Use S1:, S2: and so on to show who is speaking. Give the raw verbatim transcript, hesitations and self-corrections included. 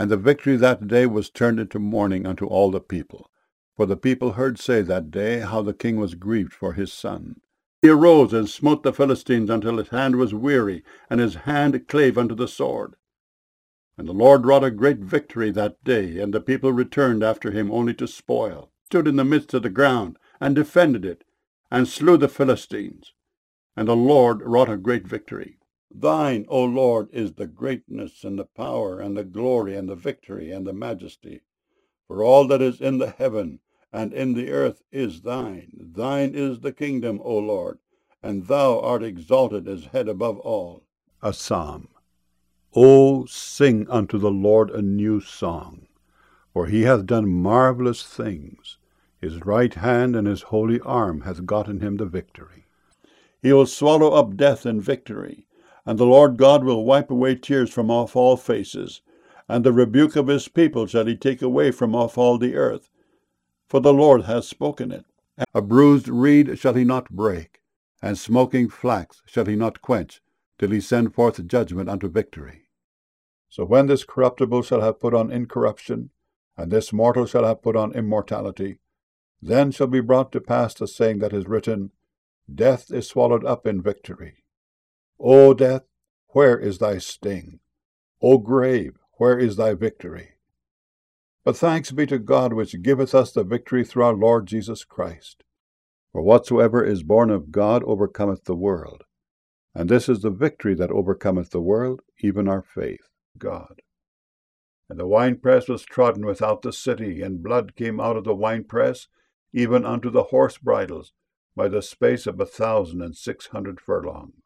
S1: And the victory that day was turned into mourning unto all the people. For the people heard say that day how the king was grieved for his son. He arose and smote the Philistines until his hand was weary, and his hand clave unto the sword. And the Lord wrought a great victory that day, and the people returned after him only to spoil, stood in the midst of the ground, and defended it, and slew the Philistines. And the Lord wrought a great victory. Thine, O Lord, is the greatness, and the power, and the glory, and the victory, and the majesty. For all that is in the heaven and in the earth is thine. Thine is the kingdom, O Lord, and thou art exalted as head above all. A psalm. O sing unto the Lord a new song, for he hath done marvellous things. His right hand and his holy arm hath gotten him the victory. He will swallow up death in victory, and the Lord God will wipe away tears from off all faces, and the rebuke of his people shall he take away from off all the earth. For the Lord hath spoken it. A bruised reed shall he not break, and smoking flax shall he not quench, till he send forth judgment unto victory. So when this corruptible shall have put on incorruption, and this mortal shall have put on immortality, then shall be brought to pass the saying that is written, Death is swallowed up in victory. O death, where is thy sting? O grave, where is thy victory? But thanks be to God, which giveth us the victory through our Lord Jesus Christ. For whatsoever is born of God overcometh the world. And this is the victory that overcometh the world, even our faith, God. And the winepress was trodden without the city, and blood came out of the winepress, even unto the horse bridles, by the space of a thousand and six hundred furlongs.